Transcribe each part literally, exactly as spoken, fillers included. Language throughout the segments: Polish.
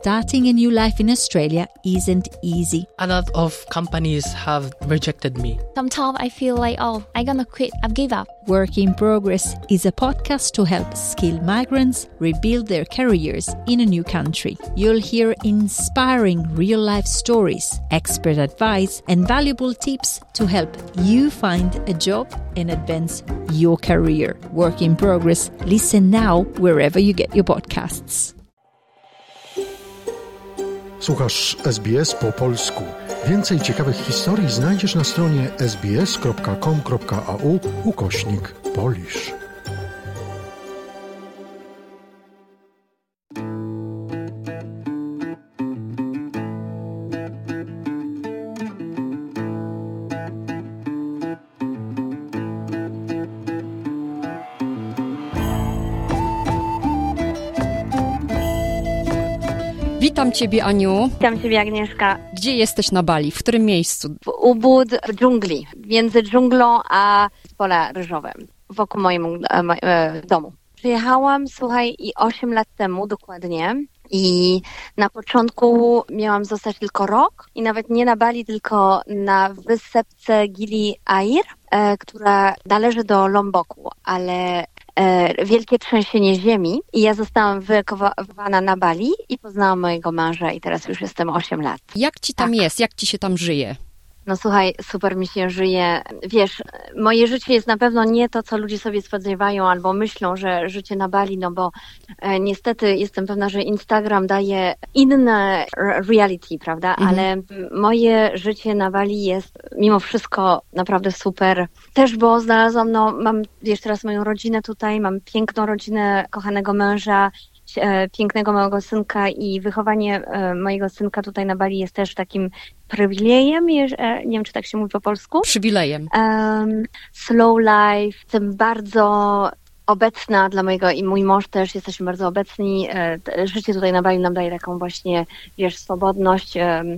starting a new life in Australia isn't easy. A lot of companies have rejected me. Sometimes I feel like, oh, I'm gonna quit, I've give up. Work in Progress is a podcast to help skilled migrants rebuild their careers in a new country. You'll hear inspiring real-life stories, expert advice, and valuable tips to help you find a job and advance your career. Work in Progress. Listen now wherever you get your podcasts. Słuchasz S B S po polsku. Więcej ciekawych historii znajdziesz na stronie sbs.com.au ukośnik Polish. Witam Ciebie, Aniu. Witam Ciebie, Agnieszka. Gdzie jesteś na Bali? W którym miejscu? W Ubud, w dżungli, między dżunglą a pola ryżowym, wokół mojego e, domu. Przyjechałam, słuchaj, i osiem lat temu dokładnie i na początku miałam zostać tylko rok i nawet nie na Bali, tylko na wysepce Gili Air, e, która należy do Lomboku, ale E, wielkie trzęsienie ziemi i ja zostałam wyewakuowana na Bali i poznałam mojego męża i teraz już jestem osiem lat. Jak Ci tam tak. jest? Jak Ci się tam żyje? No słuchaj, super mi się żyje. Wiesz, moje życie jest na pewno nie to, co ludzie sobie spodziewają albo myślą, że życie na Bali, no bo e, niestety jestem pewna, że Instagram daje inne reality, prawda? Mhm. Ale moje życie na Bali jest mimo wszystko naprawdę super. Też, bo znalazłam, no mam, wiesz, teraz moją rodzinę tutaj, mam piękną rodzinę, kochanego męża, pięknego małego synka i wychowanie mojego synka tutaj na Bali jest też takim przywilejem, nie wiem, czy tak się mówi po polsku. Przywilejem. Um, slow life, jestem bardzo obecna dla mojego i mój mąż też, jesteśmy bardzo obecni. Życie tutaj na Bali nam daje taką właśnie, wiesz, swobodność.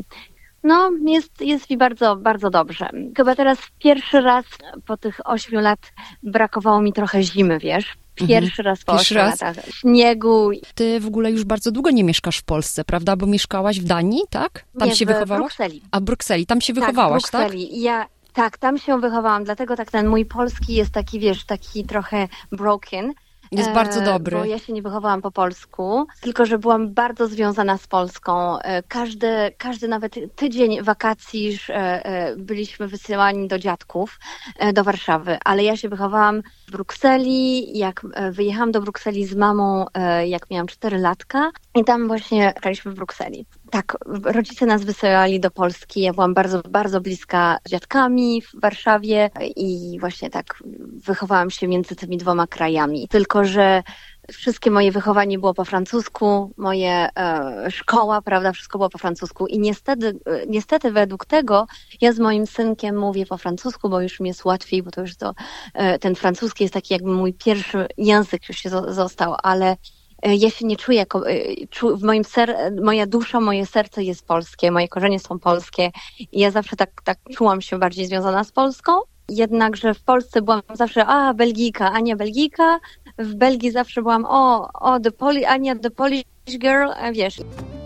No, jest, jest mi bardzo, bardzo dobrze. Chyba teraz pierwszy raz po tych ośmiu lat brakowało mi trochę zimy, wiesz. Pierwszy raz po ośmiu latach śniegu. Ty w ogóle już bardzo długo nie mieszkasz w Polsce, prawda? Bo mieszkałaś w Danii, tak? Tam nie, się w wychowałaś? Brukseli. A w Brukseli, tam się wychowałaś, tak? W Brukseli. Tak? Ja, tak, tam się wychowałam, dlatego tak ten mój polski jest taki, wiesz, taki trochę broken. Jest bardzo dobry. Bo ja się nie wychowałam po polsku, tylko że byłam bardzo związana z Polską. Każdy, każdy nawet tydzień wakacji byliśmy wysyłani do dziadków, do Warszawy, ale ja się wychowałam w Brukseli, jak wyjechałam do Brukseli z mamą, jak miałam cztery latka i tam właśnie mieszkaliśmy w Brukseli. Tak, rodzice nas wysyłali do Polski, ja byłam bardzo, bardzo bliska z dziadkami w Warszawie i właśnie tak wychowałam się między tymi dwoma krajami. Tylko że wszystkie moje wychowanie było po francusku, moje e, szkoła, prawda, wszystko było po francusku i niestety, e, niestety według tego ja z moim synkiem mówię po francusku, bo już mi jest łatwiej, bo to już to, e, ten francuski jest taki jakby mój pierwszy język już się zo- został, ale ja się nie czuję jako, w moim ser, moja dusza, moje serce jest polskie, moje korzenie są polskie i ja zawsze tak, tak czułam się bardziej związana z Polską. Jednakże w Polsce byłam zawsze, a Belgijka, Ania Belgijka, w Belgii zawsze byłam, o, o, the Poli, Ania, the Polish girl, a wiesz.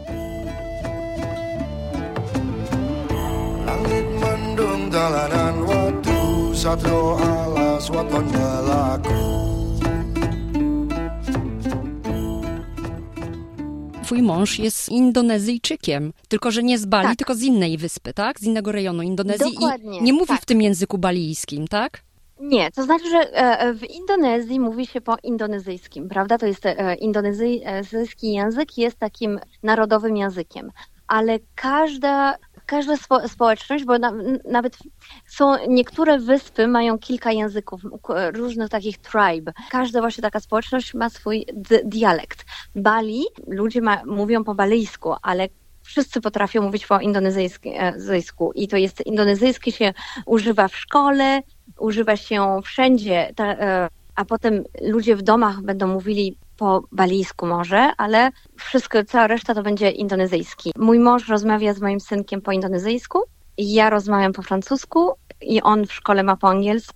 Langit mendung jalanan waktu satrio alas waton jalaku. Twój mąż jest Indonezyjczykiem, tylko że nie z Bali, tak. tylko z innej wyspy, tak? Z innego rejonu Indonezji. Dokładnie, I nie mówi tak. w tym języku balijskim, tak? Nie, to znaczy, że w Indonezji mówi się po indonezyjskim, prawda? To jest indonezyjski język, jest takim narodowym językiem, ale każda... Każda spo, społeczność, bo na, nawet są niektóre wyspy mają kilka języków, różnych takich tribe. Każda właśnie taka społeczność ma swój d- dialekt. Bali, ludzie ma, mówią po balijsku, ale wszyscy potrafią mówić po indonezyjsku i to jest indonezyjski się używa w szkole, używa się wszędzie, ta, a potem ludzie w domach będą mówili po balijsku może, ale wszystko, cała reszta to będzie indonezyjski. Mój mąż rozmawia z moim synkiem po indonezyjsku, ja rozmawiam po francusku i on w szkole ma po angielsku.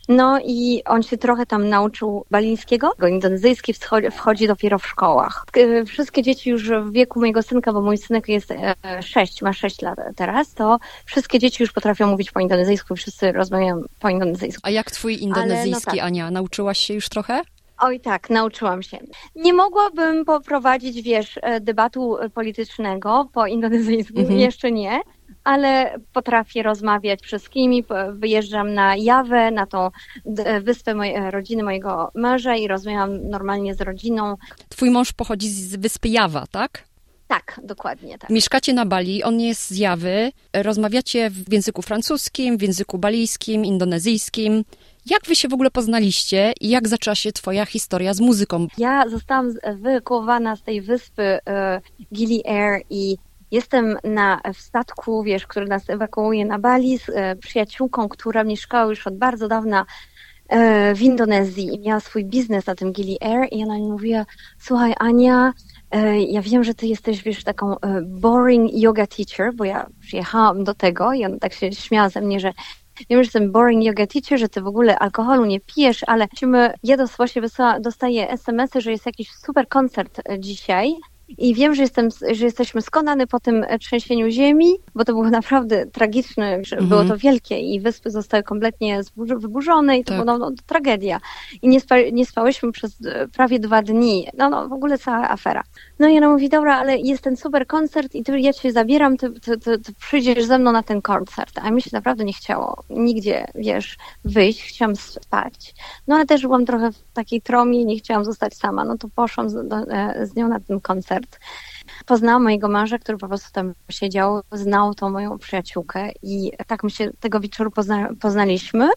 No i on się trochę tam nauczył balińskiego, bo indonezyjski wschodzi, wchodzi dopiero w szkołach. Wszystkie dzieci już w wieku mojego synka, bo mój synek jest sześć, ma sześć lat teraz, to wszystkie dzieci już potrafią mówić po indonezyjsku i wszyscy rozmawiają po indonezyjsku. A jak twój indonezyjski, no tak. Ania? Nauczyłaś się już trochę? Oj tak, nauczyłam się. Nie mogłabym poprowadzić, wiesz, debatu politycznego po indonezyjsku, mhm. jeszcze nie, ale potrafię rozmawiać z wszystkimi. Wyjeżdżam na Jawę, na tą wyspę mojej rodziny, mojego męża i rozmawiam normalnie z rodziną. Twój mąż pochodzi z wyspy Jawa, tak? Tak, dokładnie tak. Mieszkacie na Bali, on jest z Jawy, rozmawiacie w języku francuskim, w języku balijskim, indonezyjskim. Jak wy się w ogóle poznaliście i jak zaczęła się twoja historia z muzyką? Ja zostałam wyewakuowana z tej wyspy uh, Gili Air i jestem na, w statku, wiesz, który nas ewakuuje na Bali z e, przyjaciółką, która mieszkała już od bardzo dawna e, w Indonezji i miała swój biznes na tym Gili Air i ona mi mówiła, słuchaj Ania, e, ja wiem, że ty jesteś, wiesz, taką e, boring yoga teacher, bo ja przyjechałam do tego i ona tak się śmiała ze mnie, że wiem, że jestem boring yoga teacher, że ty w ogóle alkoholu nie pijesz, ale ja dosłownie dostaję es em esy, że jest jakiś super koncert dzisiaj. I wiem, że, jestem, że jesteśmy skonane po tym trzęsieniu ziemi, bo to było naprawdę tragiczne, że mhm. było to wielkie i wyspy zostały kompletnie wyburzone i to tak. była no, no, tragedia. I nie, spa, nie spałyśmy przez prawie dwa dni. No, no w ogóle cała afera. No i ona mówi, dobra, ale jest ten super koncert i ty, ja cię zabieram, ty, ty, ty, ty przyjdziesz ze mną na ten koncert. A mi się naprawdę nie chciało nigdzie, wiesz, wyjść. Chciałam spać. No ale też byłam trochę w takiej tromie i nie chciałam zostać sama. No to poszłam z, do, z nią na ten koncert. Poznałam mojego męża, który po prostu tam siedział, znał tą moją przyjaciółkę i tak my się tego wieczoru pozna, poznaliśmy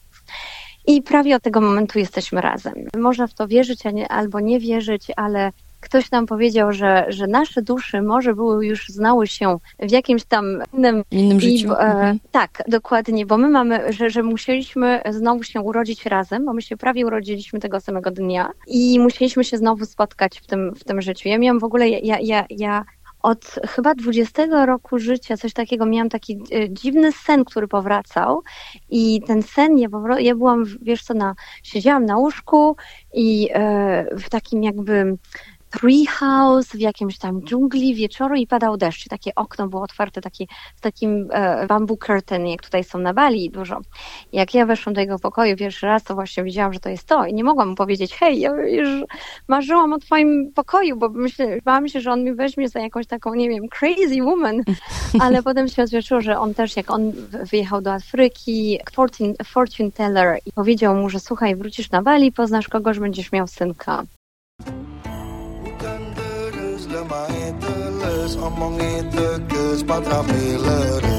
i prawie od tego momentu jesteśmy razem. Można w to wierzyć a nie, albo nie wierzyć, ale ktoś nam powiedział, że, że nasze dusze może były już znały się w jakimś tam innym, innym życiu. I, e, mhm. Tak, dokładnie, bo my mamy, że, że musieliśmy znowu się urodzić razem, bo my się prawie urodziliśmy tego samego dnia i musieliśmy się znowu spotkać w tym, w tym życiu. Ja miałam w ogóle, ja, ja, ja od chyba dwudziestego roku życia, coś takiego, miałam taki e, dziwny sen, który powracał i ten sen, ja, ja byłam, wiesz co, na, siedziałam na łóżku i e, w takim jakby tree house, w jakimś tam dżungli wieczoru i padał deszcz. Takie okno było otwarte takie, z takim e, bamboo curtain, jak tutaj są na Bali dużo. Jak ja weszłam do jego pokoju pierwszy raz, to właśnie widziałam, że to jest to i nie mogłam mu powiedzieć, hej, ja już marzyłam o twoim pokoju, bo myślę, bałam się, że on mi weźmie za jakąś taką, nie wiem, crazy woman, ale potem się odwietrzyło, że on też, jak on wyjechał do Afryki, fortune, fortune teller i powiedział mu, że słuchaj, wrócisz na Bali, poznasz kogoś, będziesz miał synka. Main teles omongin teges patrame leres.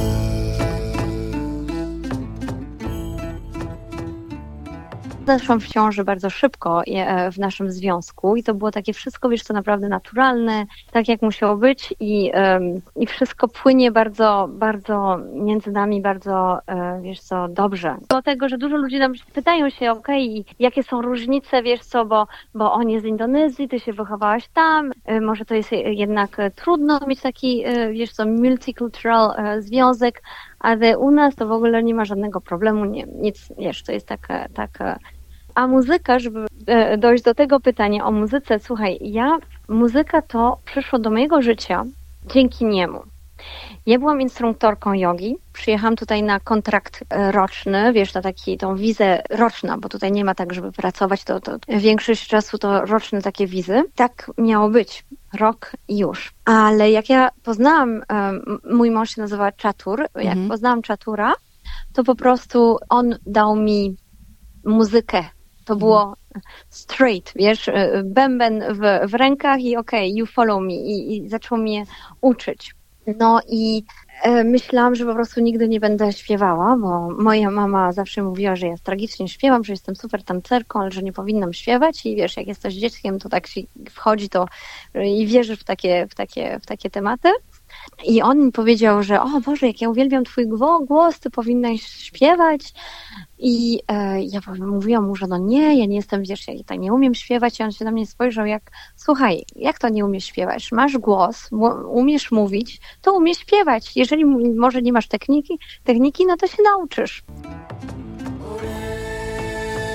Zaszłam w ciąży bardzo szybko w naszym związku i to było takie wszystko, wiesz co, naprawdę naturalne, tak jak musiało być i, um, i wszystko płynie bardzo, bardzo między nami bardzo, um, wiesz co, dobrze. Dlatego, że dużo ludzi nam pytają się, okej, okay, jakie są różnice, wiesz co, bo, bo on jest z Indonezji, ty się wychowałaś tam, um, może to jest jednak trudno mieć taki, um, wiesz co, multicultural um, związek, ale u nas to w ogóle nie ma żadnego problemu, nie, nic, wiesz, to jest taka, taka... A muzyka, żeby dojść do tego pytania o muzyce, słuchaj, ja, muzyka to przyszło do mojego życia dzięki niemu. Ja byłam instruktorką jogi, przyjechałam tutaj na kontrakt roczny, wiesz, na taki, tą wizę roczną, bo tutaj nie ma tak, żeby pracować, to, to większość czasu to roczne takie wizy. Tak miało być, rok i już. Ale jak ja poznałam, um, mój mąż się nazywa Chatur, jak mhm. poznałam Chatura, to po prostu on dał mi muzykę. To było straight, wiesz, bęben w, w rękach i okej, okay, you follow me i, i zaczął mnie uczyć. No i e, myślałam, że po prostu nigdy nie będę śpiewała, bo moja mama zawsze mówiła, że ja tragicznie śpiewam, że jestem super tancerką, ale że nie powinnam śpiewać i wiesz, jak jesteś dzieckiem, to tak się wchodzi to i wierzysz w takie, w takie, w takie tematy. I on mi powiedział, że o Boże, jak ja uwielbiam twój głos, ty powinnaś śpiewać. I e, ja mówiłam mu, że no nie, ja nie jestem, wiesz, ja tak nie umiem śpiewać. I on się na mnie spojrzał jak, słuchaj, jak to nie umiesz śpiewać? Masz głos, umiesz mówić, to umiesz śpiewać. Jeżeli może nie masz techniki, techniki, no to się nauczysz.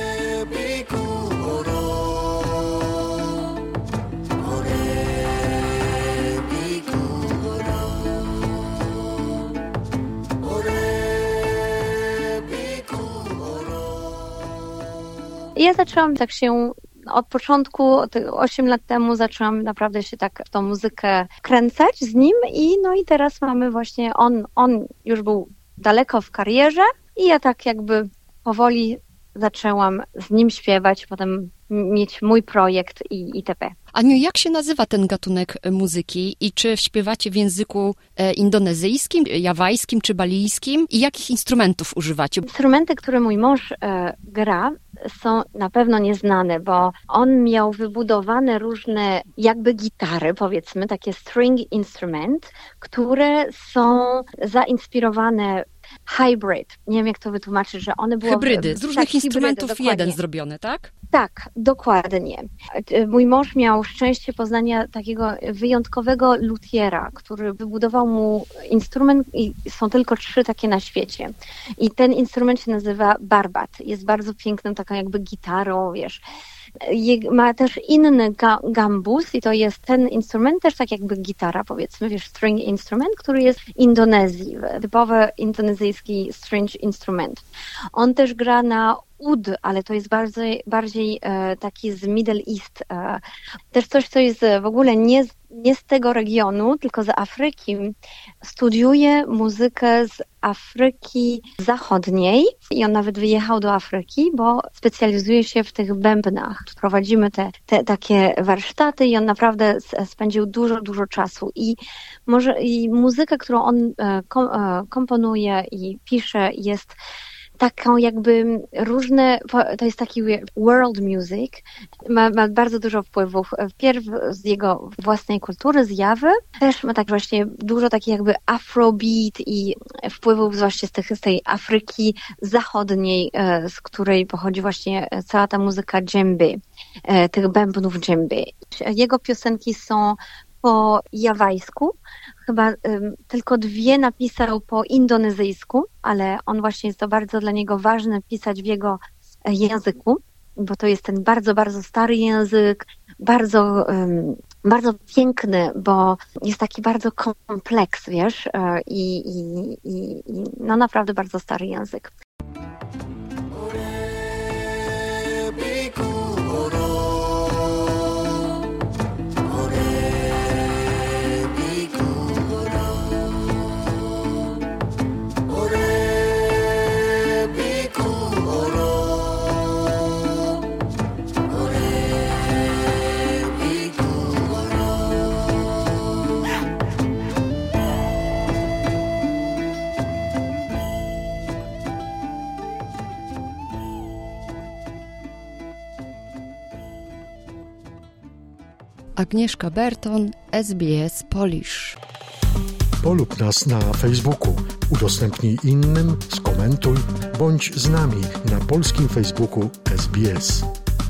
I ja zaczęłam tak się od początku, osiem lat temu zaczęłam naprawdę się tak w tą muzykę kręcać z nim i no i teraz mamy właśnie, on, on już był daleko w karierze i ja tak jakby powoli zaczęłam z nim śpiewać, potem mieć mój projekt i itp. Aniu, jak się nazywa ten gatunek muzyki i czy śpiewacie w języku e, indonezyjskim, jawajskim czy balijskim i jakich instrumentów używacie? Instrumenty, które mój mąż e, gra, są na pewno nieznane, bo on miał wybudowane różne jakby gitary, powiedzmy, takie string instrument, które są zainspirowane hybrid. Nie wiem, jak to wytłumaczyć, że one były... Hybrydy, z różnych tak, instrumentów hybrydy, jeden zrobiony, tak? Tak, dokładnie. Mój mąż miał szczęście poznania takiego wyjątkowego luthiera, który wybudował mu instrument i są tylko trzy takie na świecie. I ten instrument się nazywa barbat. Jest bardzo piękną taką jakby gitarą, wiesz. Ma też inny ga- gambus i to jest ten instrument też tak jakby gitara, powiedzmy, wiesz, string instrument, który jest w Indonezji, typowy indonezyjski string instrument. On też gra na ud, ale to jest bardziej, bardziej e, taki z Middle East. E, też coś, co jest w ogóle nie, nie z tego regionu, tylko z Afryki. Studiuje muzykę z Afryki Zachodniej i on nawet wyjechał do Afryki, bo specjalizuje się w tych bębnach. Prowadzimy te, te takie warsztaty i on naprawdę spędził dużo, dużo czasu. I może i muzyka, którą on e, kom, e, komponuje i pisze, jest taką jakby różne, to jest taki world music, ma, ma bardzo dużo wpływów, wpierw z jego własnej kultury, z Jawy, też ma tak właśnie dużo takich jakby afrobeat i wpływów zwłaszcza z, tych, z tej Afryki Zachodniej, z której pochodzi właśnie cała ta muzyka dżemby, tych bębnów dżemby. Jego piosenki są po jawajsku, chyba um, tylko dwie napisał po indonezyjsku, ale on właśnie jest to bardzo dla niego ważne pisać w jego języku, bo to jest ten bardzo, bardzo stary język, bardzo, um, bardzo piękny, bo jest taki bardzo kompleks, wiesz, i, i, i, i no naprawdę bardzo stary język. Agnieszka Berton, S B S Polish. Polub nas na Facebooku, udostępnij innym, skomentuj, bądź z nami na polskim Facebooku S B S.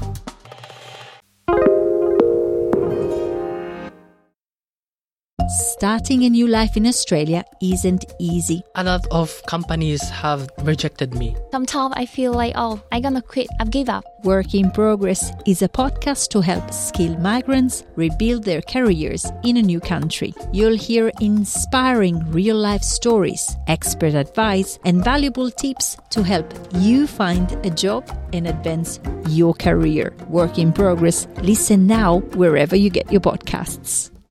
Starting a new life in Australia isn't easy. A lot of companies have rejected me. Sometimes I feel like, oh, I'm gonna quit. I've give up. Work in Progress is a podcast to help skilled migrants rebuild their careers in a new country. You'll hear inspiring real-life stories, expert advice, and valuable tips to help you find a job and advance your career. Work in Progress. Listen now wherever you get your podcasts.